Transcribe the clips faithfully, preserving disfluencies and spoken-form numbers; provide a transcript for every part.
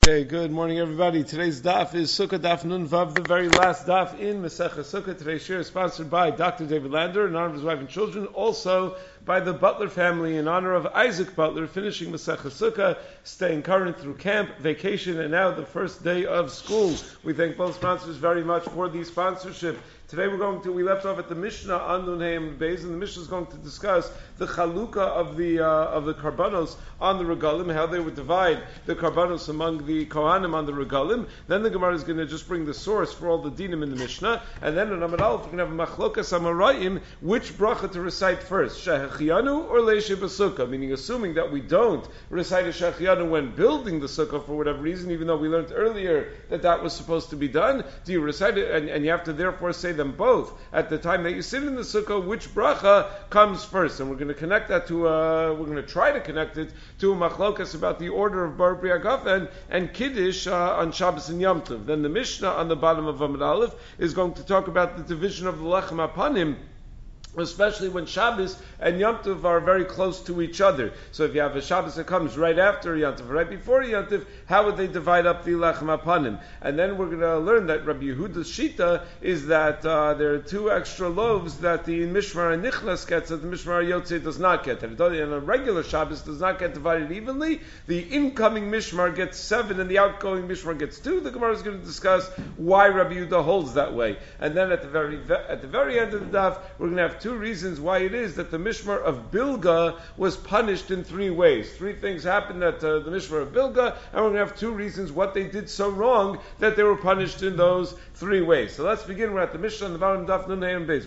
Okay, good morning, everybody. Today's daf is Sukkah Daf Nun Vav, the very last daf in Masechah Sukkah. Today's shir is sponsored by Doctor David Lander in honor of his wife and children, also by the Butler family in honor of Isaac Butler, finishing Masechah Sukkah, staying current through camp, vacation, and now the first day of school. We thank both sponsors very much for the sponsorship. Today we're going to, we left off at the Mishnah on Nun Hayim Beis, and the Mishnah is going to discuss the chalukah of the uh, of the karbanos on the regalim, how they would divide the karbanos among the kohanim on the regalim. Then the Gemara is going to just bring the source for all the dinim in the Mishnah, and then in Amud Aleph we're going to have a machlokas amarayim, which bracha to recite first, shehechianu or leishe b'sukkah, meaning assuming that we don't recite a shehechianu when building the sukkah for whatever reason, even though we learned earlier that that was supposed to be done. Do you recite it, and, and you have to therefore say them both at the time that you sit in the sukkah? Which bracha comes first? And we're going to connect that to uh, we're going to try to connect it to a machlokas about the order of Bar Bria Gafen and Kiddush uh, on Shabbos and Yom Tov. Then the Mishnah on the bottom of Amud Aleph is going to talk about the division of the Lechem Apanim, especially when Shabbos and Yom Tov are very close to each other. So if you have a Shabbos that comes right after Yom Tov, right before Yom Tov, how would they divide up the Lechem Apanim? And then we're going to learn that Rabbi Yehuda's Shita is that uh, there are two extra loaves that the Mishmar and Nichnas gets that the Mishmar Yotzei does not get. And a regular Shabbos does not get divided evenly. The incoming Mishmar gets seven and the outgoing Mishmar gets two. The Gemara is going to discuss why Rabbi Yehuda holds that way. And then at the very at the very end of the daf, we're going to have two reasons why it is that the Mishmar of Bilga was punished in three ways. Three things happened at uh, the Mishmar of Bilga, and we're going to have two reasons what they did so wrong that they were punished in those three ways. So let's begin. We're at the Mishnah on the bottom of Daf Nun Hayim Beis.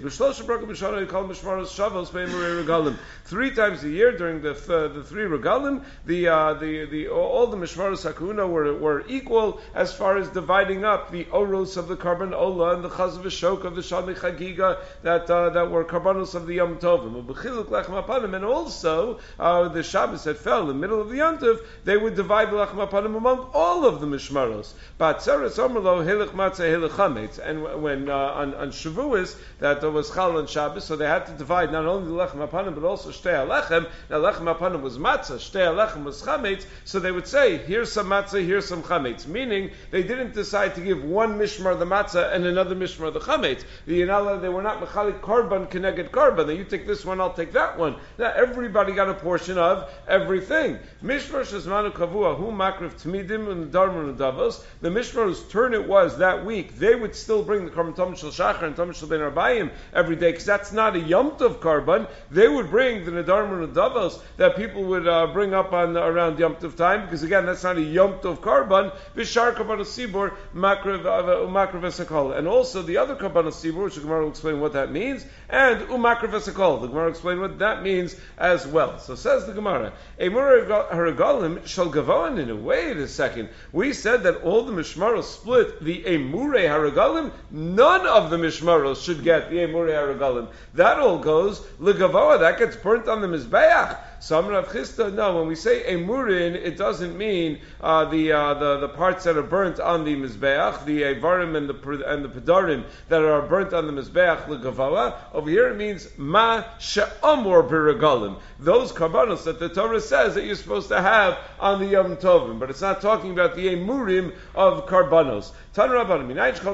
Three times a year during the uh, the three regalim, the uh, the the all the Mishmaros Hakuna were were equal as far as dividing up the oros of the Karban Ola and the Chaz V'Shok of the Shani Chagiga that uh, that were Karban of the Yom Tovim, and also uh, the Shabbos that fell in the middle of the Yom Tov, they would divide the Lechem Apanim among all of the Mishmaros. But Tzeres Omerlo Hilech Matzah Hilech Chametz, and when uh, on, on Shavuos that uh, was Chal on Shabbos, so they had to divide not only the Lechem Apanim but also Shtei Alechem. Now Lechem Apanim was Matzah, Shtei Alechem was Chametz, so they would say here's some Matzah, here's some Chametz, meaning they didn't decide to give one Mishmar the Matzah and another Mishmar the Chametz. The Yinala, they were not Mechalik Korban Keneged Korban, that you take this one, I'll take that one. Now everybody got a portion of everything. Mishmar Shazmanu Kavua, Hu Makriv Tmidim and Darman Davos, the Mishmar whose turn it was that week, they would still bring the Karban Tom Shel Shachar and Tom Shel Ben Arbayim every day, because that's not a Yom Tov Karban. They would bring the Nedarman Davos that people would uh, bring up on around Yom Tov time, because again, that's not a Yom Tov Karban. Vishar Karban Sibur Makriv Makriv Esakol, and also the other Karban Sibur, which the Gemara will explain what that means, and Umakriv Esakol. The Gemara will explain what that means as well. So says the Gemara, Emur Haragolim shall Gavoin in a wait a second. We said that all the Mishmaros split the Emure Haragalim. None of the Mishmaros should get the Emure Haragalim. That all goes Legavoa. That gets burnt on the Mizbeach. Some Rav Chisda, no, when we say emurin, it doesn't mean uh, the, uh, the the parts that are burnt on the mizbeach, the avarim and the and the pedarim that are burnt on the mizbeach legavoa. Over here it means ma she'amor b'regalim, those karbanos that the Torah says that you're supposed to have on the Yom Tovim, but it's not talking about the emurim of karbanos. How do I know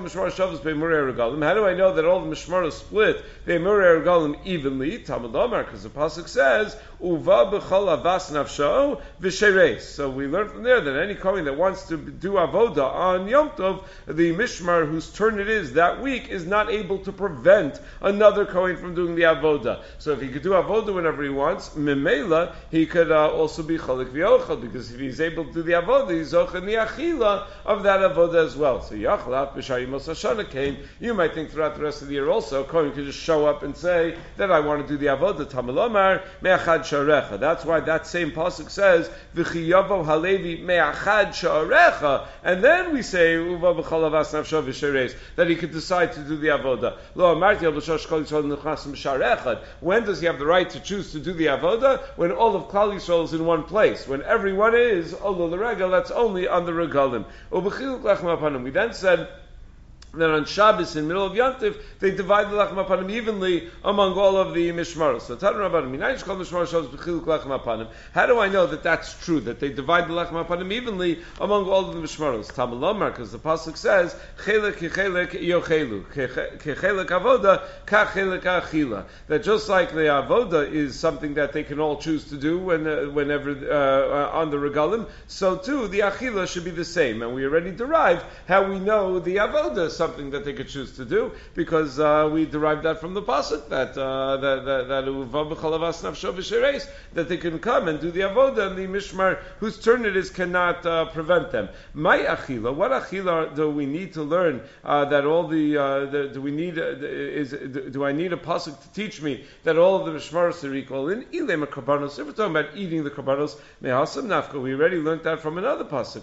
that all the mishmaros split the emurei regalim evenly? Talmud Omar, because the pasuk says uva b'chol avas nafsho v'sheres. So we learn from there that any kohen that wants to do avoda on Yom Tov, the mishmar whose turn it is that week is not able to prevent another kohen from doing the avoda. So if he could do avoda whenever he wants, memela he could uh, also be cholik v'yochel, because if he's able to do the avoda, he's zochen the achila of that avoda as well. So Yachlav B'Shari Mos Hashana came. You might think throughout the rest of the year also, Kohen could just show up and say that I want to do the avodah. Tamil Omar Me'achad Sharecha. That's why that same pasuk says V'chiyavo Halevi Me'achad Sharecha, and then we say Uva B'Chol Avas Nafsho V'Sheres, that he could decide to do the avodah. Lo Amarti Al B'Shosh Kol Yisrael Nechnasim B'Sharechad. When does he have the right to choose to do the avodah? When all of Klal Yisrael is in one place. When everyone is Olo L'Regel, that's only on the regalim. U'B'chiluk Lechem Apanim. We then said then on Shabbos in the middle of Yantif, they divide the Lechem Apanim evenly among all of the Mishmaros. So Tanu Rabbanim, Minayin Shkol Mishmar Shabbos B'chiluk Lechem Apanim. How do I know that that's true, that they divide the Lechem Apanim evenly among all of the Mishmaros? Talmud Lomar, because the Pasuk says, Chelek Kechelek Yochelu, Kechelek Avoda, Kachelek Achila. That just like the Avoda is something that they can all choose to do when, uh, whenever uh, on the Regalim, so too the Achila should be the same. And we already derived how we know the Avoda something that they could choose to do, because uh, we derived that from the pasuk that uh, that that that, that they can come and do the avoda, and the mishmar whose turn it is cannot uh, prevent them. My achila, what achila do we need to learn? Uh, that all the, uh, the do we need uh, is do I need a pasuk to teach me that all of the mishmaros are equal? In ilem karbanos, if we're talking about eating the karbanos, mehasam nafka, we already learned that from another pasuk.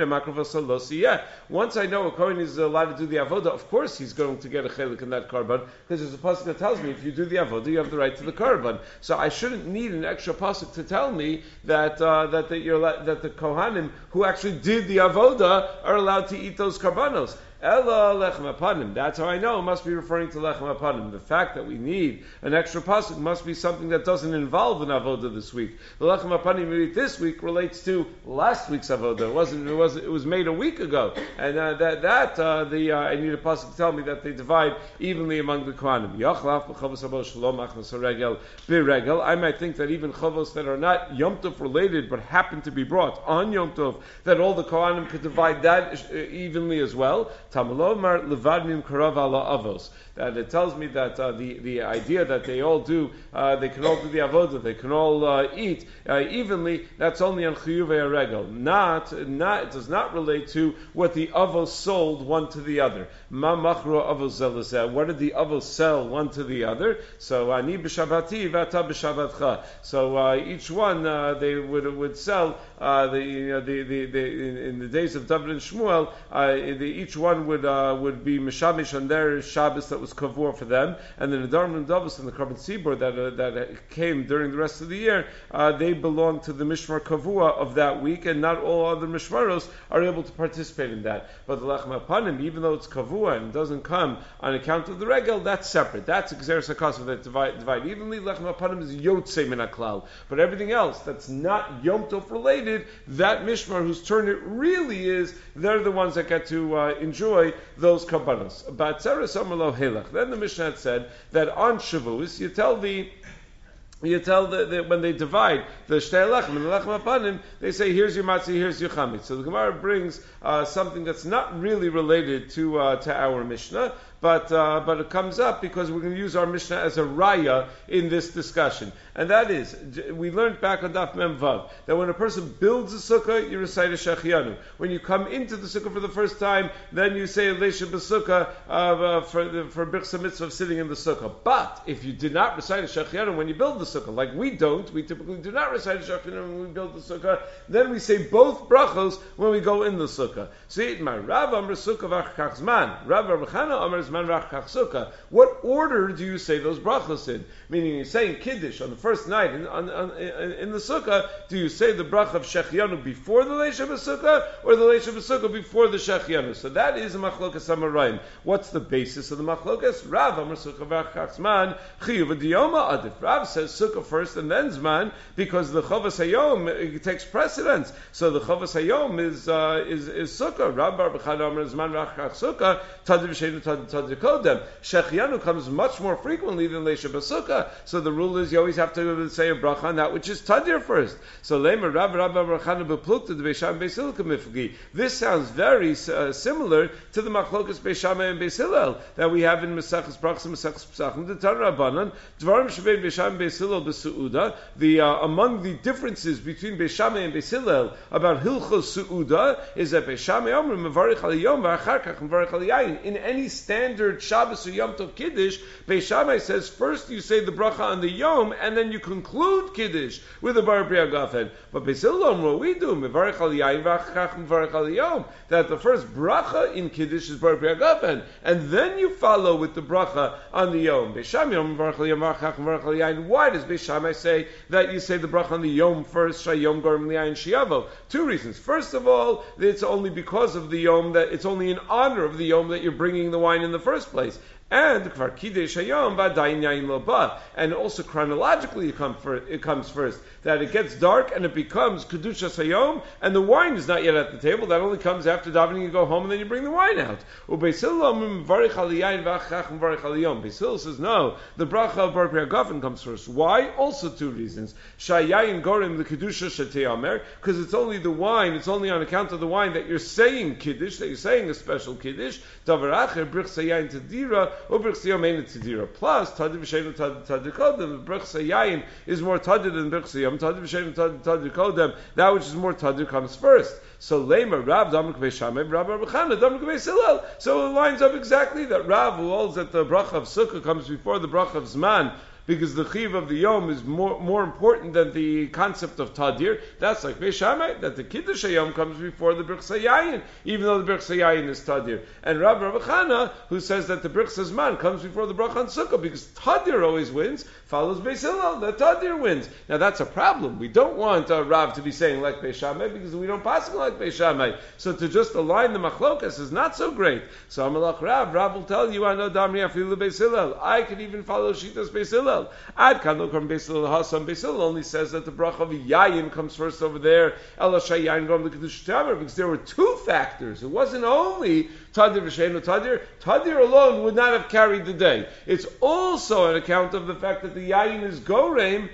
Once I know a kohen is allowed to do the avoda, of course he's going to get a chelik in that karban, because there's a pasuk that tells me if you do the avoda, you have the right to the karban. So I shouldn't need an extra pasuk to tell me that uh, that the, you're, that the kohanim who actually did the avoda are allowed to eat those karbanos. Ella lechem apanim. That's how I know it must be referring to lechem apanim. The fact that we need an extra pasuk must be something that doesn't involve an avoda this week. The lechem apanim we eat this week relates to last week's avoda. It wasn't. It was. It was made a week ago, and uh, that that uh, the uh, I need a pasuk to tell me that they divide evenly among the kohanim. Yachlaf b'chavos habo shalom achnas regel b'regel. I might think that even chavos that are not Yom Tov related but happen to be brought on Yom Tov, that all the kohanim could divide that evenly as well. Tamalomar levadnim karav ala avos. That it tells me that uh, the the idea that they all do, uh, they can all do the avodah, they can all uh, eat uh, evenly. That's only on chiyuvei regel. Not not it does not relate to what the avos sold one to the other. Ma machro avos zelazeh. What did the avos sell one to the other? So ani b'shabati v'ata b'shabatcha. So uh, each one uh, they would would sell uh, the, you know, the the the in, in the days of David and Shmuel. Uh, the, each one would uh, would be mishamish on their Shabbos that was kavur for them, and the Nedarim and Davos and the Karban Tzibur that uh, that came during the rest of the year, uh, they belong to the mishmar kavua of that week, and not all other mishmaros are able to participate in that. But the lechem apanim, even though it's kavua and doesn't come on account of the regel, that's separate. That's exeris hakasv that divide, divide evenly. Lechem apanim is yotzei min haklal. But everything else that's not Yom Tov related, that mishmar whose turn it really is, they're the ones that get to uh, enjoy those karbanos. Batzeres amar helach. Then the Mishnah had said that on Shavuos you tell the You tell the, the, when they divide the shtei lechem and the lechem apanim, they say, here's your matzah, here's your chametz. So the Gemara brings uh, something that's not really related to uh, to our Mishnah, but uh, but it comes up because we're going to use our Mishnah as a raya in this discussion. And that is, we learned back on Daf Mem Vav, that when a person builds a sukkah, you recite a Shechianu. When you come into the sukkah for the first time, then you say a Leisha B'sukkah uh, for the, for Birchsa Mitzvah of sitting in the sukkah. But if you did not recite a Shechianu when you build the sukkah, like we don't, we typically do not recite a Shechianu when we build the sukkah, then we say both brachos when we go in the sukkah. See, my Rav Amr Sukkah V'achkach Zman, Rav Rabchana Amr Zman V'achkach Sukkah. What order do you say those brachos in? Meaning you're saying Kiddush on the first night in, on, on, in, in the sukkah, do you say the bracha of Shechianu before the Leisha B'sukkah, or the Leisha B'sukkah before the Shechianu? So that is a machlokas amarayim. What's the basis of the machlokas? Rav Amr Sukkah V'achkach Zman Chiyuv Diyoma Adif. Rav says sukkah first and then Zman, because the Chavas Hayom it takes precedence. So the Chavas Hayom is uh, is is sukkah. Rav Bar B'chad Amr Zman V'achkach Sukkah Tadir V'sheinu Tadir Kodem. Shechianu comes much more frequently than Leisha B'sukkah. So the rule is you always have to say a bracha on that which is Tadir first. So Lemer Rav Rav B'chad B'plukta D'Beisham Beis Hillel K'mifgi. This sounds very uh, similar to the machlokas Beis Shammai and Beis Hillel that we have in Maseches Brachos and Maseches Pesachim. The Tan Rabbanan Dvarim Shebein Beis Shammai and Beis Hillel B'Seuda. The uh, among the differences between Beis Shammai and Beis Hillel about Hilchos Seuda is that Beis Shammai Omer Mevarich Al Yom V'Achar Kach Mevarich Al Yayin. In any standard Shabbos or Yom Tov Kiddush, Beis Shammai says first you say the bracha on the Yom and then you conclude Kiddush with the Bar Bria Gafen. But Beis Hillel, what we do, Mevarich Al Yayin V'Achar Mevarich Al Yom, that the first bracha in Kiddush is Bar Bria Gafen, and then you follow with the bracha on the Yom. Beis Shammai Omer Mevarich Al Yom V'Achar Mevarich Al Yayin. Why does Beis Shammai say that you say the bracha on the Yom first, Shayom Gorim Li'ayin Shiavo? Two reasons. First of all, it's only because of the Yom that it's only in honor of the Yom that you're bringing the wine in the first place. And Kvar Kidesh Hayom V'adayin Yain Lo Ba. And also chronologically it, come for, it comes first. That it gets dark and it becomes Kedushas Hayom, and the wine is not yet at the table. That only comes after davening. You go home and then you bring the wine out. Beis Hillel says no. The bracha of Bar Priagafen comes first. Why? Also two reasons. Shayayin Gorim the Kedusha Shetei because it's only the wine. It's only on account of the wine that you're saying Kiddush, that you're saying a special Kiddush. Davar Acher Brich Sayayin Tadira. Plus, Tadir V'Sheinu Tadir Kodem. Brich Yayin is more Tadir than Brich Sayam. Tadir V'Sheinu Tadir Kodem. That which is more Tadir comes first. So Lema Rav Damrik Beis Shammai, Rav Bar Chana Damrik Beis Hillel. So it lines up exactly that Rav who holds that the bracha of Sukkah comes before the bracha of Zman, because the chiv of the Yom is more, more important than the concept of Tadir. That's like Beis Shammai, that the Kiddush HaYom comes before the Birch Sayayin, even though the Birch Sayayin is Tadir. And Rabbi Rabbi Chana, who says that the Birch Zman comes before the Bracha on Sukkah, because Tadir always wins, follows Beis Hillel, that Tadir wins. Now that's a problem. We don't want uh, Rav to be saying like Beis Shammai, because we don't pass him like Beis Shammai. So to just align the machlokas is not so great. So Amalach Rav, Rav will tell you, I know Damri Afilu Beis Hillel. I can even follow Shitas Beis Hillel. Ad Kanok from Beis Hillel Hasam. Beis Hillel only says that the bracha of Yayin comes first over there. Ela Shayayin Gom the Kedusha Tamer, because there were two factors. It wasn't only Tadir V'Sheinu Tadir. Tadir alone would not have carried the day. It's also an account of the fact that the Yayin is Goreim,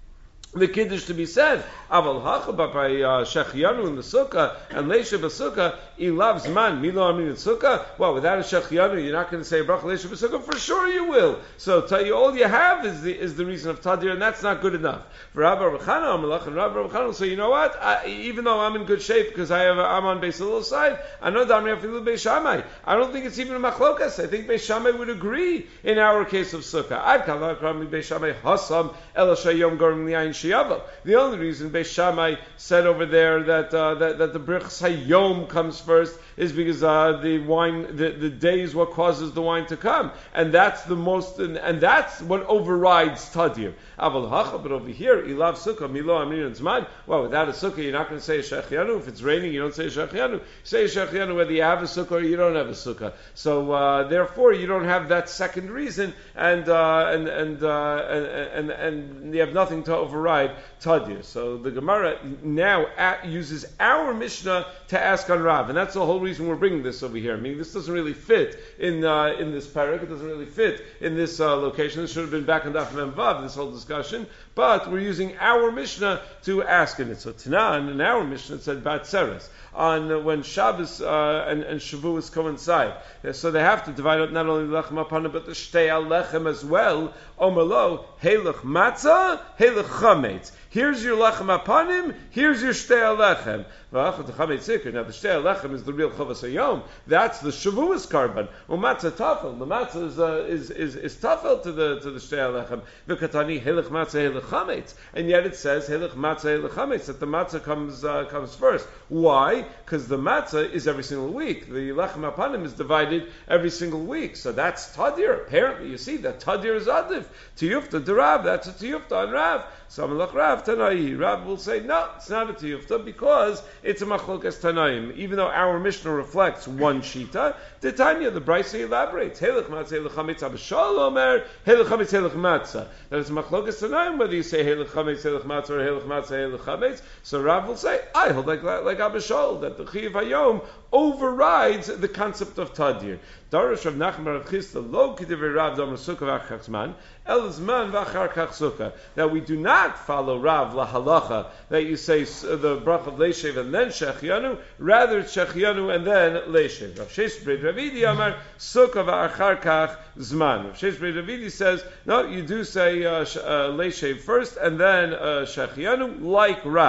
the Kiddush to be said. Aval Hachaba by Shechianu in the Sukkah and Leisha B'Sukkah, Ilav Zman, Milo Amin in Sukkah. Well, without a Shechianu, you're not going to say Bracha Leisha B'Sukkah? For sure you will. So tell you, all you have is the is the reason of Tadir, and that's not good enough. For Rabbi Rabbi Chana Amalach, and Rabbi Rabbi Chana will say, you know what? I, even though I'm in good shape because I have a, I'm on Beis Hillel's side, I know Damri Afilu Beis Shammai. I don't think it's even a machlokas. I think Beis Shammai would agree in our case of Sukkah. Ad Kalach Rami Beis Shammai Hasam El Shayom Gorim Li'ayin Shiavo. The only reason Beis Shammai said over there that uh, that, that the Brich Hayom comes first is because uh, the wine, the, the day is what causes the wine to come, and that's the most, and, and that's what overrides Tadir. Aval Hacha, but over here, Ilav Sukkah, Milo Amir and Zman. Well, without a Sukkah, you're not going to say a Shechianu. If it's raining, you don't say a Shechianu. You say a Shechianu whether you have a Sukkah or you don't have a Sukkah. So uh, therefore, you don't have that second reason, and uh, and and, uh, and and and you have nothing to override Tadir. So the Gemara now at, uses our Mishnah to ask on Rav, and that's the whole reason we're bringing this over here. I mean, this doesn't really fit in uh, in this parak. It doesn't really fit in this uh, location. This should have been back on Daf Mem Vav, this whole discussion. But we're using our Mishnah to ask in it. So Tanan, in our Mishnah, it said Batzeres. On uh, when Shabbos uh, and, and Shavuos coincide. So they have to divide up not only the Lechem Apanim, but the Shtei Alechem as well. Omelo, Helech Matzah, Helech Chametz. Here's your Lechem Apanim, here's your Shtei Alechem. Now the Shtei Alechem is the real Chavas Hayom. That's the Shavuos Karban. Umatzah Tafel. The Matzah is, uh, is, is, is Tafel to the, to the Shtei Alechem. V'katani, Helech Matzah, Helech Chametz. And yet it says, Helech Matzah, Helech Chametz, that the Matzah comes, uh, comes first. Why? Because the matzah is every single week. The lechem apanim is divided every single week. So that's tadir. Apparently, you see that tadir is adif. Tiyufta to Rav. That's a tiyufta on Rav. So Amalach Rav Tanai. Rav will say no, it's not a tiyufta because it's a machlokas Tanaim. Even though our Mishnah reflects one shita, the Tanya, the Brisa elaborates. Helech matzah, helech chametz, Abishal Omer, helech chametz, helech matzah. That it's machlokas Tanaim whether you say helech chametz, helech matzah, or helech matzah, helech chametz. So Rav will say, I hold like like Abishal that the Chiv Hayom overrides the concept of Tadir. Darash Rav Nachman Rav Chisda lo k'divrei Rav Domer Sukkah v'achar Zman el Zman v'achar kach Sukkah. That we do not follow Rav lahalacha that you say the brach of Leishev and then Shechianu. Rather it's Shechianu and then Leishev. Rav Sheish Brei Ravidi Amar Sukkah v'achar kach Zman. Rav Sheish Brei Ravidi says no, you do say uh, uh, Leishev first and then uh, Shechianu like Rav.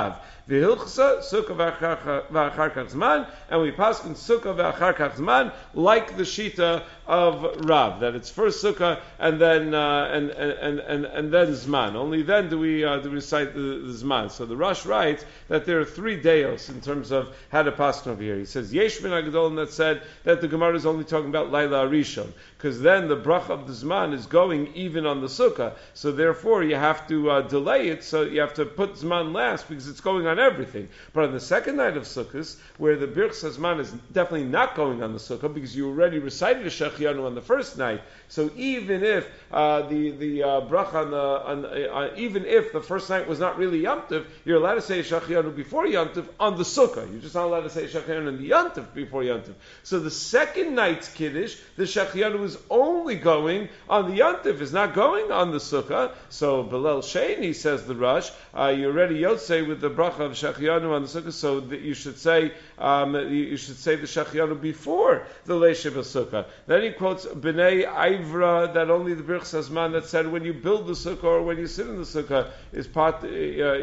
V'hilchsa sukkah v'achar kach zman, and we paskin sukkah v'achar kach zman, like the shita of Rav, that it's first sukkah and then uh, and, and and and then zman. Only then do we uh, do we recite the, the zman. So the Rosh writes that there are three deos in terms of how to paskin over here. He says yesh min hagadolim that said that the Gemara is only talking about Laila Arishon, because then the bracha of the zman is going even on the sukkah. So therefore you have to uh, delay it. So you have to put zman last because it's going on everything. But on the second night of Sukkot, where the birchas zman is definitely not going on the sukkah because you already recited a shechianu on the first night. So even if uh, the the uh, bracha on the on, uh, even if the first night was not really Yom Tov, you're allowed to say shechianu before Yom Tov on the sukkah. You're just not allowed to say shechianu in the Yom Tov before Yom Tov. So the second night's kiddush, the shechianu is only going on the Yom Tov, is not going on the sukkah. So Belel Sheni, says the Rosh, uh, you already yotzei with the bracha of shechianu on the sukkah, so that you should say um, you should say the shechianu before the leishav sukkah. Then he quotes Bnei Ivra that only the birchas hazman that said when you build the sukkah or when you sit in the sukkah is part. Uh,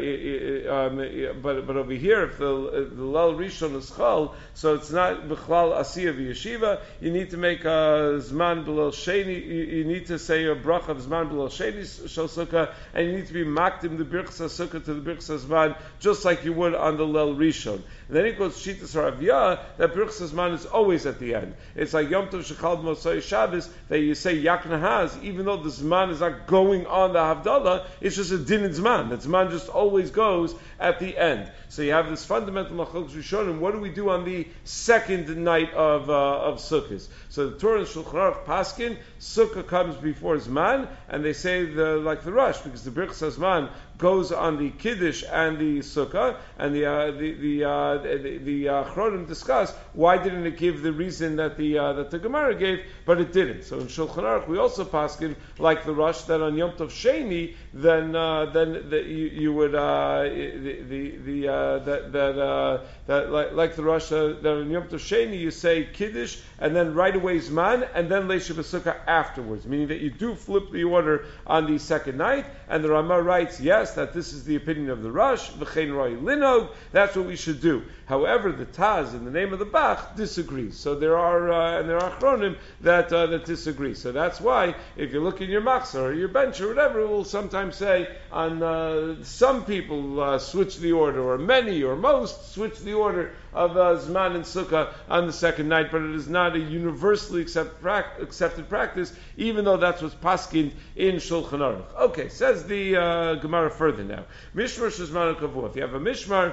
uh, um, but but over here, if the the lal rishon is chal, so it's not b'chlal asiya v'yeshiva. You need to make a zman below sheni. You, you need to say a bracha of zman below sheni shel sukkah, and you need to be makdim the birchas sukkah to the birchas hazman just like you would on the lal rishon. And then he goes Shitas Ravya that birchas hazman is always at the end. It's like Yom Tov Shechal Motzei Shabbos that you say Yak Nahaz, even though the Zman is not going on the Havdalah, it's just a din in Zman. The Zman just always goes at the end. So you have this fundamental Machlokes Rishonim. What do we do on the second night of uh, of Sukkot? So the Torah and Shulchan Aruch Paskin, Sukkah comes before Zman, and they say the like the Rosh, because the Birchas Hazman goes on the Kiddush and the Sukkah, and the uh, the the uh, the, the uh, Chronim discuss why didn't it give the reason that the uh, that the Gemara gave, but it didn't. So in Shulchan Aruch we also paskin like the Rosh that on Yom Tov Sheni, then uh, then the, you, you would uh, the the, the uh, that that uh, that like, like the Rosh uh, that on Yom Tov Sheni you say Kiddush and then right away Zman and then Leishav Sukkah afterwards, meaning that you do flip the order on the second night. And the Ramah writes, yes, that this is the opinion of the Rosh, v'chein roi linog, that's what we should do. However, the Taz, in the name of the Bach, disagrees. So there are, uh, and there are Chronim that uh, that disagree. So that's why, if you look in your Machzor or your bench or whatever, it will sometimes say, on uh, some people uh, switch the order, or many or most switch the order of uh, Zman and Sukkah on the second night, but it is not a universally accept, pra- accepted practice, even though that's what's paskin in Shulchan Aruch. Okay, says the uh, Gemara further now. Mishmar Shizman Kavua. If you have a Mishmar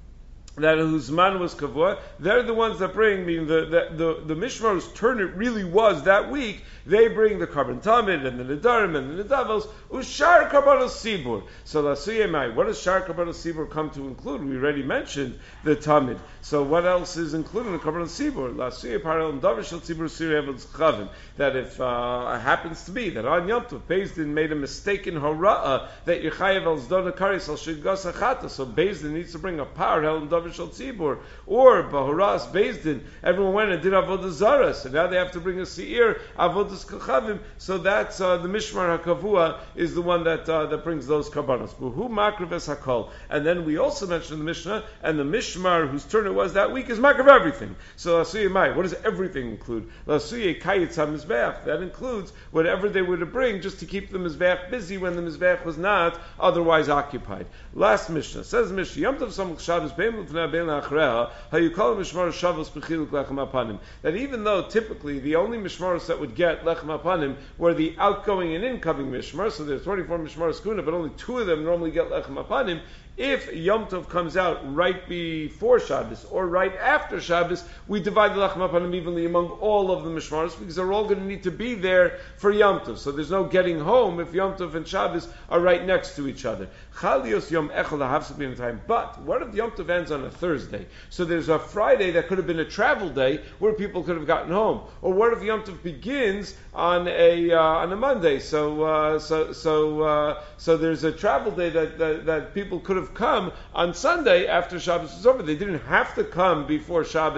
that whose man was kavua, they're the ones that bring, meaning the the the, the Mishmar whose turn it really was that week, they bring the Karban Tamid and the Nedarim and the Nedavos, Ushar Karbanos Sibur. So Lasuyemai, what does Shar Karbanos Sibur come to include? We already mentioned the Tamid. So what else is included in the Karbanos Sibur? Lasuyeh Parel Davar Shel Sibur Sirei Eved Chavim. That if uh, happens to be that on Yom Tov, Beis Din made a mistake in Hora'ah, that Yechayev El Zdona Karis El Shigas Achata, so Beis Din needs to bring a power, Hel Davar Shel Tzibur, or Bahoras Beis Din, everyone went and did Avodah Zarah, so now they have to bring a Seir, Avodah Kachavim, so that's uh, the Mishmar HaKavua is the one that uh, that brings those Karbanos. Who Makriv Es HaKol. And then we also mentioned the Mishnah, and the Mishmar whose turn it was that week is Makriv everything. So Lasuye Mai, what does everything include? Lasuye Kayitz HaMizbeach, that includes whatever they were to bring just to keep the Mizbeach busy when the Mizbeach was not otherwise occupied. Last Mishnah, says the Mishnah, Yom Tov Samach Shabbos Beim L'Fnei Ben L'Achreha, Hayukol Mishmar Shabbos B'chiluk Lechem Apanim. That even though typically the only Mishmaros that would get Lechem Apanim were the outgoing and incoming Mishmar, so there's twenty-four Mishmaros Kuna, but only two of them normally get Lechem Apanim. If Yom Tov comes out right before Shabbos or right after Shabbos, we divide the Lechem Apanim evenly among all of the Mishmaros because they're all going to need to be there for Yom Tov. So there's no getting home if Yom Tov and Shabbos are right next to each other. Chalios Yom Echel Lahavsabim time. But what if Yom Tov ends on a Thursday? So there's a Friday that could have been a travel day where people could have gotten home. Or what if Yom Tov begins on a uh, on a Monday? So uh, so so uh, so there's a travel day that, that that people could have come on Sunday after Shabbos was over. They didn't have to come before Shabbos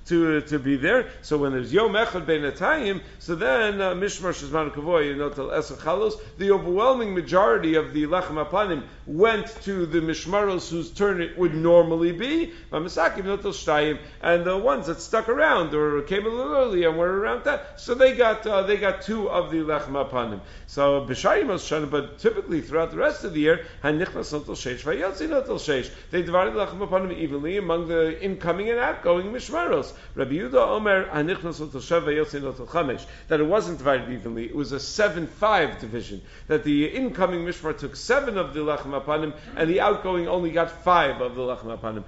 to to be there. So when there's Yom Echad Beinatayim, so then uh, Mishmar Shezman Kavoy, you know, till Esach Chalos, the overwhelming majority of the Lechem Apanim went to the Mishmaros whose turn it would normally be, and the ones that stuck around or came a little early and were around that, so they got uh, they got two of the Lechem Apanim. So B'Shayim Shana, but typically throughout the rest of the year, they divided the Lechem Apanim evenly among the incoming and outgoing Mishmaros. Rabbi Yehuda Omer that it wasn't divided evenly; it was a seven five division. That the incoming Mishmar took seven of the Lechem Apanim, and the outgoing only got five of the Lechem Apanim.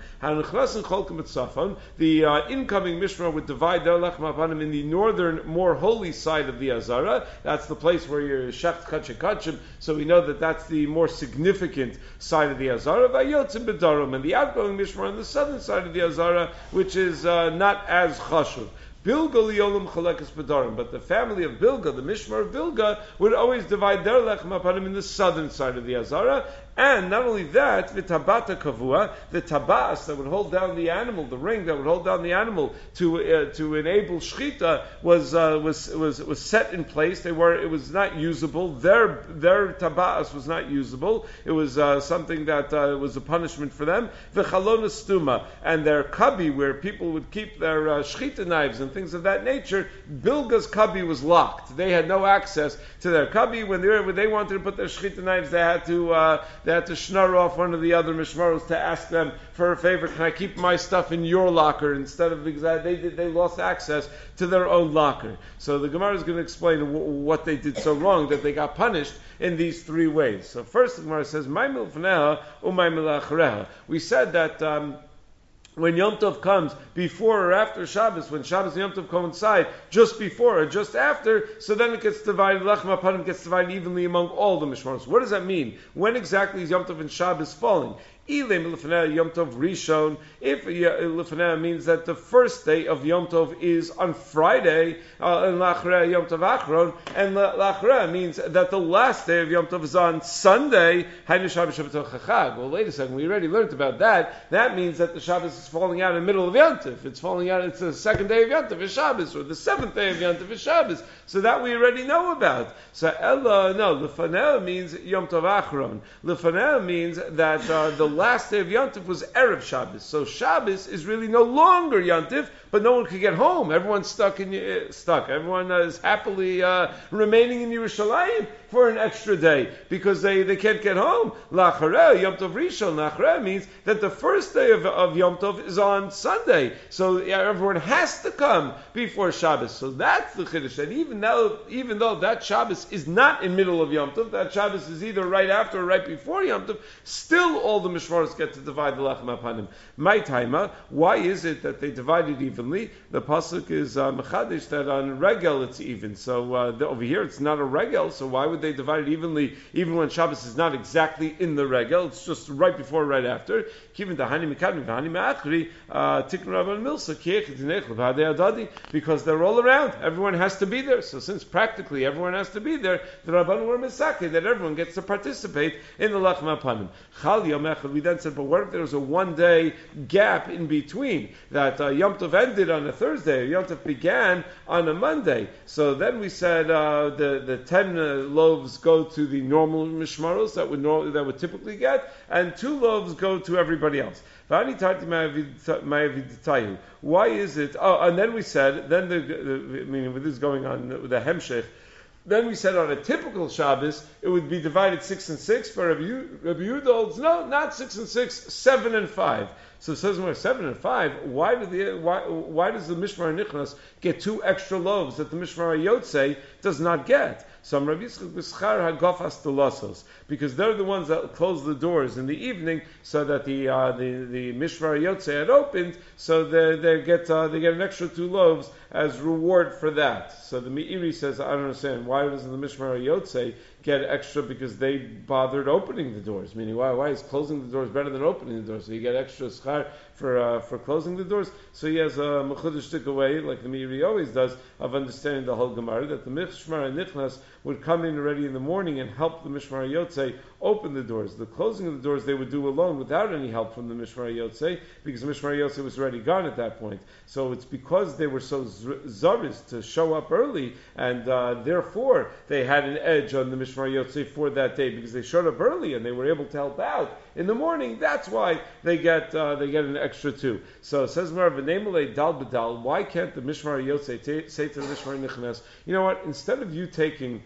The uh, incoming Mishmar would divide their Lechem Apanim in the northern, more holy side of the Azara. That's the place where you're Shecht Kachim Kachim. So we know that that's the more significant side of the Azara. And the outgoing Mishmar on the southern side of the Azara, which is uh, not as chashuv. Bilga liolam chalekes bedarim, but the family of Bilga, the Mishmar of Bilga, would always divide their lechem apanim in the southern side of the Azara. And not only that, v'tabata kavua, the tabas that would hold down the animal, the ring that would hold down the animal to uh, to enable shchita was uh, was was was set in place. They were it was not usable. Their their tabas was not usable. It was uh, something that uh, was a punishment for them. V'chalona stuma, and their kabi, where people would keep their uh, shchita knives and things of that nature. Bilga's kabi was locked. They had no access to their kabi. When they were, when they wanted to put their shchita knives, they had to. Uh, They had to schnur off one of the other mishmaros to ask them for a favor. Can I keep my stuff in your locker instead of because they did, they lost access to their own locker. So the Gemara is going to explain w- what they did so wrong that they got punished in these three ways. So first, the Gemara says, "My milfneha umay milachreha." We said that. Um, When Yom Tov comes before or after Shabbos, when Shabbos and Yom Tov coincide just before or just after, so then it gets divided, Lechem Apanim gets divided evenly among all the Mishmaros. What does that mean? When exactly is Yom Tov and Shabbos falling? Yom Tov Rishon. If Lefnei means that the first day of Yom Tov is on Friday, uh, and Lachre Yom Tov Achron, and Lachre means that the last day of Yom Tov is on Sunday. Well, wait a second, we already learned about that. That means that the Shabbos is falling out in the middle of Yom Tov. It's falling out, it's the second day of Yom Tov is Shabbos, or the seventh day of Yom Tov is Shabbos. So that we already know about. So Ella, no, Lefnei means Yom Tov Achron. Lefnei means that uh, the last day of Yom Tov was Erev Shabbos. So Shabbos is really no longer Yom Tov, but no one could get home. Everyone's stuck in uh, stuck. Everyone uh, is happily uh, remaining in Yerushalayim for an extra day because they, they can't get home. Lachareh, Yom Tov Rishon. Lachareh means that the first day of, of Yom Tov is on Sunday. So yeah, everyone has to come before Shabbos. So that's the Chiddush. And even though, even though that Shabbos is not in middle of Yom Tov, that Shabbos is either right after or right before Yom Tov, still all the Mishmaros get to divide the Lechem Apanim. My timer, why is it that they divide it evenly? The pasuk is uh, mechadish that on regel it's even. So uh, the, over here it's not a regel. So why would they divide it evenly, even when Shabbos is not exactly in the regel? It's just right before, right after. Because they're all around. Everyone has to be there. So since practically everyone has to be there, the Rabban were misake that everyone gets to participate in the Lechem Apanim. We then said, but what if there was a one-day gap in between that uh, Yom Tov ended on a Thursday, Yom Tov began on a Monday? So then we said uh, the the ten uh, loaves go to the normal mishmaros that would nor- that would typically get, and two loaves go to everybody else. Why is it? Oh, and then we said, then the, the meaning with this going on with the hemshech. Then we said on a typical Shabbos, it would be divided six and six. For Rabbi Yehuda holds, no, not six and six, seven and five. So it says we're seven and five. Why do the why why does the Mishmar Nichnas get two extra loaves that the Mishmar Yotzei does not get? Some Rabbi Yitzchak B'schar Hagofas Telasos, because they're the ones that close the doors in the evening, so that the uh, the the Mishmar Yotzei had opened, so they they get uh, they get an extra two loaves as reward for that. So the Meiri says, I don't understand, why doesn't the Mishmar Yotzei get extra because they bothered opening the doors. Meaning, why? Why is closing the doors better than opening the doors? So you get extra schar for uh, for closing the doors. So he has a mechudesh stick away, like the Meiri always does, of understanding the whole Gemara, that the Mishmar Nichnas would come in already in the morning and help the Mishmar Yotzei open the doors. The closing of the doors they would do alone without any help from the Mishmar Yotzei, because the Mishmar Yotzei was already gone at that point. So it's because they were so zaris to show up early, and uh, therefore they had an edge on the Mishmar Yotzei for that day, because they showed up early and they were able to help out in the morning. That's why they get uh, they get an extra two. So it says Mar v'neimale dal b'dal. Why can't the Mishmar Yotzei t- say to the Mishmar Nichnas, you know what? Instead of you taking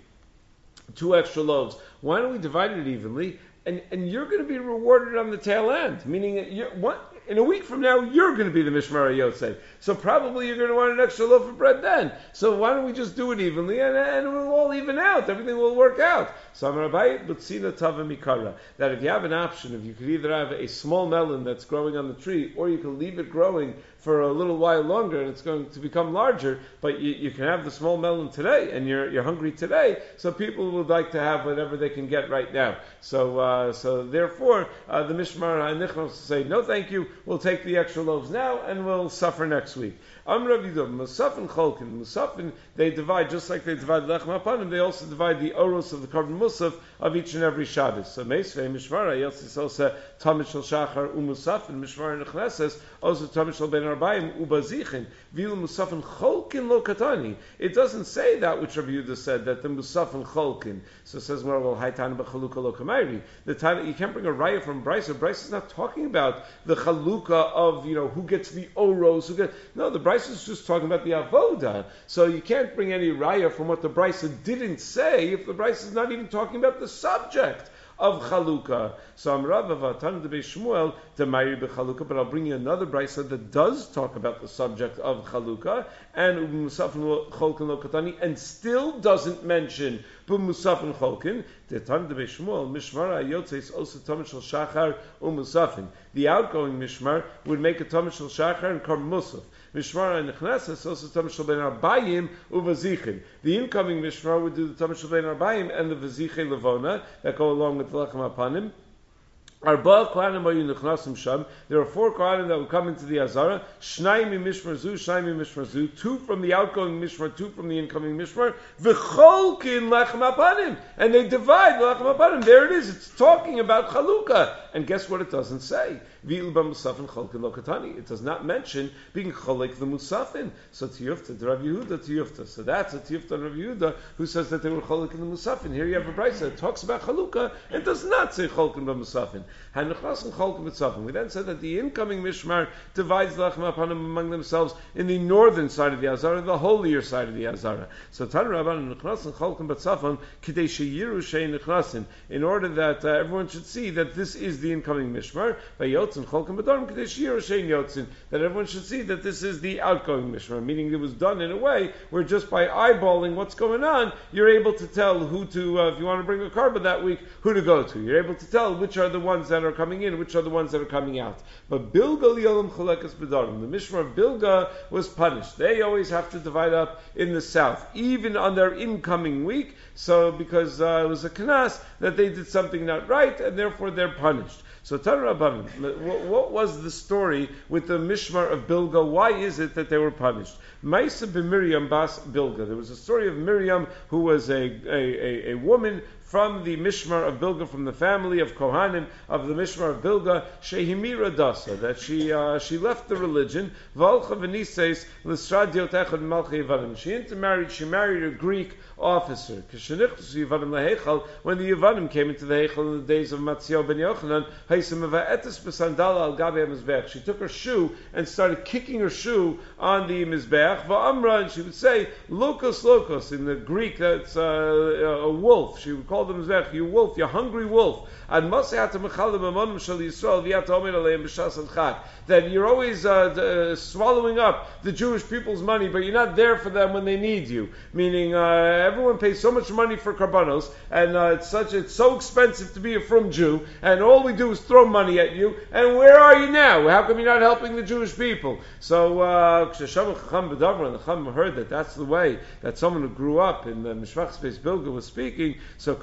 two extra loaves, why don't we divide it evenly? And and you're going to be rewarded on the tail end. Meaning, that you're, what, in a week from now, you're going to be the Mishmar Yotzei. So probably you're going to want an extra loaf of bread then. So why don't we just do it evenly, and, and it will all even out. Everything will work out. So I'm Rabbi Butzina Tava Mikara, that if you have an option, if you could either have a small melon that's growing on the tree, or you can leave it growing for a little while longer and it's going to become larger, but you, you can have the small melon today and you're you're hungry today, so people would like to have whatever they can get right now. So uh, so therefore uh, the Mishmar HaNichnas say, no thank you, we'll take the extra loaves now and we'll suffer next week. Am Rav Yehuda, Musaf and Cholkin. Musaf, they divide, just like they divide Lechem HaPanim, they also divide the oros of the carbon Musaf of each and every Shabbos. So Meisvei, Mishmar, Yelsis also Tamid Shel Shachar, Umusaf, and Mishmar Nechneses, also Tamid Shel Ben Arbayim, Ubazichin, Vilu Musaf and Cholkin Lo Katani. It doesn't say that which Rav Yehuda said, that the Musaf and Cholkin. So it says, well, Haitana B'Chaluka Lo Kamayri. The Tana, you can't bring a raya from Brisa. Brisa is not talking about the Chaluka of, you know, who gets the oros, who gets, no, the Brisa is just talking about the avoda. So you can't bring any raya from what the Brisa didn't say if the Brisa is not even talking about the subject of Chaluka. So I'm Rav Avatan de Shmuel to Mayri beChaluka, but I'll bring you another brisa that does talk about the subject of Chaluka and Musaf and Cholkin Lo Katani, and still doesn't mention Musaf and Cholkin. The Tan de Shmuel Mishmar Ayotzeis also Tamid Shel Shachar uMusafin. The outgoing Mishmar would make a Tamid Shel Shachar and Karm Musaf. Mishmar and Nechneses also Tamid Shel Ben Arbayim uVazichin. The incoming Mishmar would do the Tamid Shel Ben Arbayim and the Vazichin Levona that go along with the Lechem HaPanim. Arba Kohanim ayu nechnasim sham. There are four Kohanim that will come into the Azara. Shnai mi mishmar zu, shnai mi mishmar zu. Two from the outgoing mishmar, two from the incoming mishmar. V'cholkin lechem hapanim. And they divide the lechem hapanim. There it is. It's talking about Chaluka. And guess what it doesn't say? V'il b'musafin cholkin lo katani. It does not mention being cholik the musafin. So tiyufta, the Rav Yehuda tiyufta. So that's a tiyufta Rav Yehuda who says that they were cholik in the musafin. Here you have a brisa that talks about Chaluka and does not say cholkin b'musafin. We then said that the incoming Mishmar divides the Lechem HaPanim among themselves in the northern side of the Azara, the holier side of the Azara. So Tan Rabban Nechnasin Cholkin Batzafon Kidei Sheyiru Shei Nechnasin, in order that uh, everyone should see that this is the incoming Mishmar. By Yotzin Cholkin Badorim Kidei Sheyiru Shei Yotzin, that everyone should see that this is the outgoing Mishmar, meaning it was done in a way where just by eyeballing what's going on, you're able to tell who to, uh, if you want to bring a carbon that week, who to go to. You're able to tell which are the ones that are coming in, which are the ones that are coming out. But Bilga li'olam cholekas b'darim, the Mishmar of Bilga was punished. They always have to divide up in the south, even on their incoming week. So because uh, it was a knas that they did something not right, and therefore they're punished. So Tan Rabbanan, what was the story with the Mishmar of Bilga? Why is it that they were punished? Maisa b'Miriam bas Bilga. There was a story of Miriam, who was a, a, a, a woman from the Mishmar of Bilga, from the family of Kohanim of the Mishmar of Bilga, Shehimira Dasa, that she uh, she left the religion. Valcha v'niseis l'stradiot echad malchei Yevanim. She intermarried. She married a Greek officer. K'shenichtus Yevanim laheichal, when the Yevanim came into the heichal in the days of Matzio ben Yochanan, haisem va'etes b'sandala al gabei mizbeach. She took her shoe and started kicking her shoe on the mizbeach. Va'amra, and she would say lokos lokos, in the Greek that's uh, a wolf. She would call them Mizbeach, you wolf, you hungry wolf. And that you're always uh, uh, swallowing up the Jewish people's money, but you're not there for them when they need you. Meaning, uh, everyone pays so much money for karbanos, and uh, it's such it's so expensive to be a frum Jew, and all we do is throw money at you. And where are you now? How come you're not helping the Jewish people? So, uh, the Chacham heard that that's the way that someone who grew up in the Mishpachas Beis Bilga was speaking. So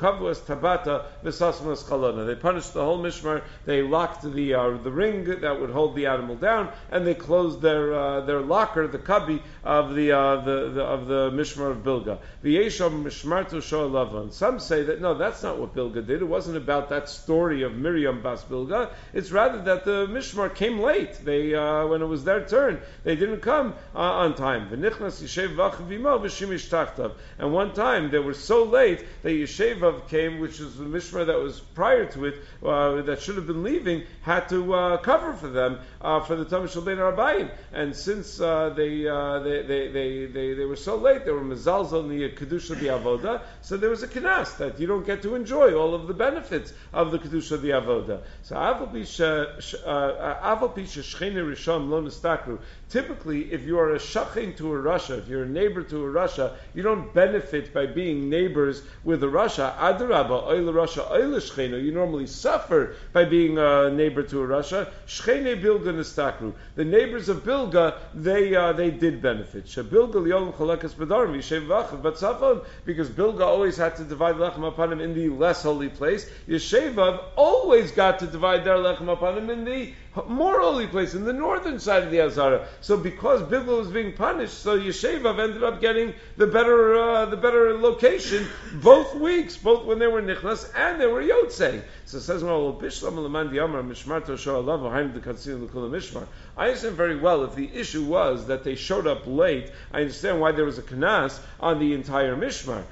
kavu es tabata v'sasam es chalona. They punished the whole mishmar. They locked the uh, the ring that would hold the animal down, and they closed their uh, their locker, the kabi of the, uh, the, the of the mishmar of Bilga. V'yesham mishmartu sho'alavan. Some say that no, that's not what Bilga did. It wasn't about that story of Miriam bas Bilga. It's rather that the mishmar came late. They uh, when it was their turn, they didn't come uh, on time. V'nichnas yishev v'achavimo v'shimish tachtav. And one time they were so late that Yeshevav came, which is the mishmar that was prior to it, uh, that should have been leaving, had to uh, cover for them uh, for the Tam Shel Bein Arbayim. And since uh, they, uh, they, they, they, they they were so late, they were mezalzel in the kedusha the avoda. So there was a kenas that you don't get to enjoy all of the benefits of the kedusha the avoda. So aval pisha aval pisha shchene rishon lo nistakru. Typically, if you are a shachin to a Russia, if you're a neighbor to a Russia, you don't benefit by being neighbors with a Russia. Adarabba, oil Russia, oil shchena. You normally suffer by being a neighbor to a Russia. Shchene Bilga nistakru. The neighbors of Bilga, they uh, they did benefit. Shabilga liyom chalakas b'darim yishev v'achav batzafon, because Bilga always had to divide lechem upon him in the less holy place. Yeshevav always got to divide their lechem upon him in the more holy place, in the northern side of the Azara. So because Bilga was being punished, so Yeshevav ended up getting the better uh, the better location both weeks, both when they were Nichnas and they were Yotzei. So it says, well, Bishlam Laman Diamar Mishmarto Shoalav behind the Katzin Lukula Mishmar. I understand very well if the issue was that they showed up late. I understand why there was a kanas on the entire Mishmar.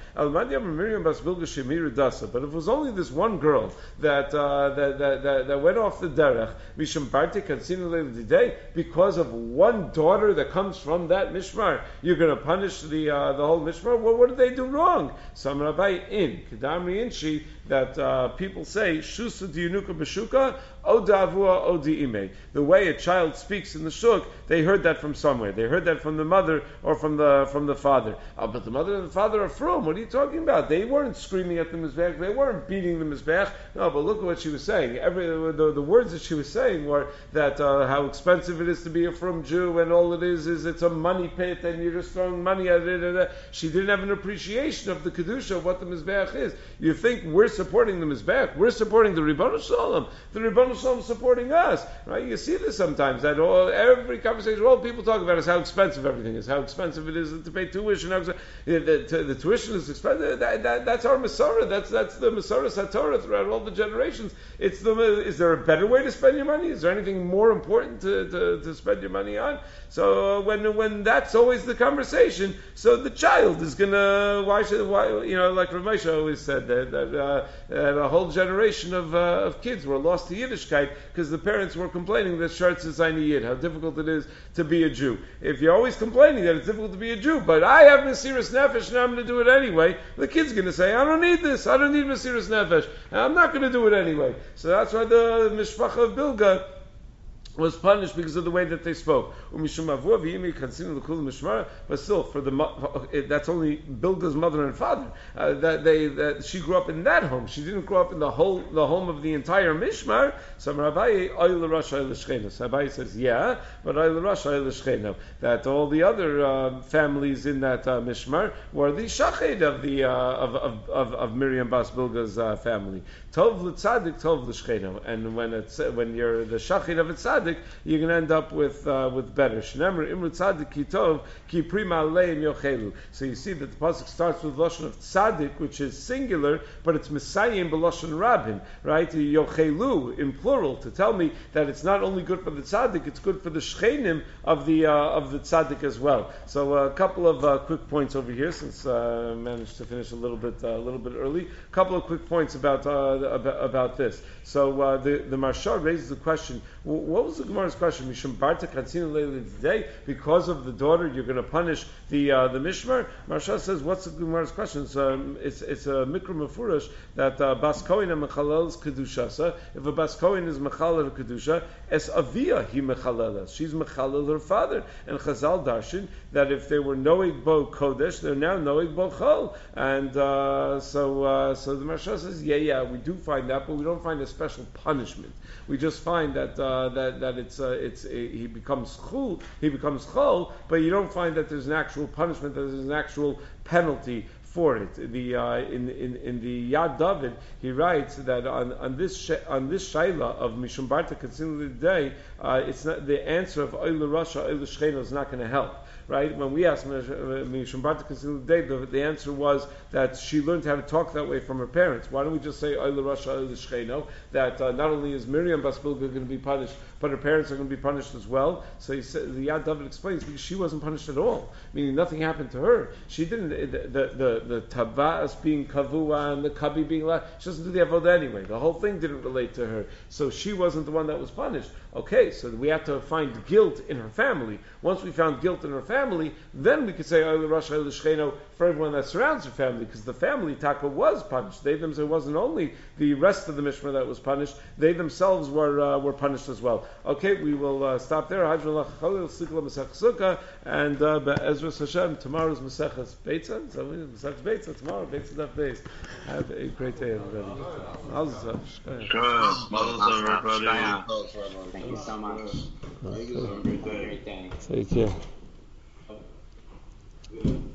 But if it was only this one girl that uh, that, that, that that went off the derech, because of one daughter that comes from that Mishmar, you're going to punish the uh, the whole Mishmar? Well, what did they do wrong? Some Rabbi in Kedamri Inshi that uh, people say Shusa diunuka b'shuka odavua odi. The way a child speaks in the shuk, they heard that from somewhere. They heard that from the mother or from the from the father. Oh, but the mother and the father are from. What are you talking about? They weren't screaming at the mizbeach. They weren't beating the mizbeach. No, but look at what she was saying. Every the, the words that she was saying were that uh, how expensive it is to be a from Jew, and all it is is it's a money pit, and you're just throwing money at it. And, uh, she didn't have an appreciation of the kedusha of what the mizbeach is. You think we're supporting the mizbeach? We're supporting the Ribbon Shalom. The Ribbon Shalom is supporting us, right? You see this sometimes. That all every conversation, all people talk about is how expensive everything is, how expensive it is to pay tuition. How, the, the, the tuition is expensive. That, that, that's our Masorah. That's that's the Masorah Satorah throughout all the generations. It's the. Is there a better way to spend your money? Is there anything more important to, to, to spend your money on? So uh, when when that's always the conversation, so the child is gonna. Why should why you know like Rav Moshe always said that that, uh, that a whole generation of uh, of kids were lost to Yiddishkeit because the parents were complaining that Shartz is ein Yid, how difficult it is to be a Jew. If you're always complaining that it's difficult to be a Jew, but I have Mesiras Nefesh and I'm going to do it anyway, the kid's going to say, I don't need this, I don't need Mesiras Nefesh, and I'm not going to do it anyway. So that's why the Mishpacha of Bilga was punished because of the way that they spoke. But still, for the that's only Bilga's mother and father. Uh, that they that she grew up in that home. She didn't grow up in the whole the home of the entire Mishmar. So Rabbi Rabbi says, yeah, but that all the other uh, families in that uh, Mishmar were the shached of the uh, of, of, of of Miriam Bas Bilga's uh, family. Tov l'tzadik, tov l'shcheno. And when it's when you're the shached of a tzaddik, you're going to end up with uh, with better. Shnemer imru tzaddik ki tov ki prima aleim yochelu. So you see that the pasuk starts with lashon of tzaddik, which is singular, but it's mesayim b'lashon rabin, right? Yochelu in plural to tell me that it's not only good for the tzaddik, it's good for the shchenim of the uh, of the tzaddik as well. So uh, a couple of uh, quick points over here, since uh, I managed to finish a little bit uh, a little bit early. A couple of quick points about uh, about, about this. So uh, the the Marsha raises the question: what was the Gemara's question? Mishum Barta Katzina Leili today, because of the daughter, you're going to punish the uh, the Mishmar. Marsha says, what's the Gemara's question? It's um, it's, it's a mikra mefurash that uh, Bas Kohen and Mechalel's kedushasa. If a Bas Kohen is Mechalel kedusha, es avia he Mechalelas. She's Mechalel her father, and Chazal darshan that if they were noig bo kodesh, they're now noig bo chol. And uh, so uh, so the Marsha says, yeah, yeah, we do find that, but we don't find a special punishment. We just find that uh, that that it's uh, it's uh, he becomes chul, he becomes chol, but you don't find that there's an actual punishment, that there's an actual penalty for it. The uh, in, in in the Yad David, he writes that on on this sh- on this shaila of Mishum Barta Katzin Day, uh, it's not the answer of Oil Russia Oil Shcheno is not going to help. Right? When we asked Mishum Barta Katzin Day, the, the answer was that she learned how to talk that way from her parents. Why don't we just say Oil Russia Oil Shcheno? That uh, not only is Miriam Bas Bilga going to be punished, but her parents are going to be punished as well. So he said, the Yad David explains because she wasn't punished at all, meaning nothing happened to her. She didn't. The the the, the tabas being kavua and the kabi being la. She doesn't do the avodah anyway. The whole thing didn't relate to her, so she wasn't the one that was punished. Okay, so we have to find guilt in her family. Once we found guilt in her family, then we could say Oil Rasha Oil Shcheno for everyone that surrounds her family, because the family taka was punished. They themselves, it wasn't only the rest of the Mishmar that was punished; they themselves were uh, were punished as well. Okay, we will uh, stop there. And uh, Ezra Hashem, tomorrow's Maseches Beitza. So Maseches Beitza tomorrow. Beitza Daf Beis. Have a great day, everybody. Mazel tov. Mazel tov, everybody. Thank you so much. Have a great day. Take care.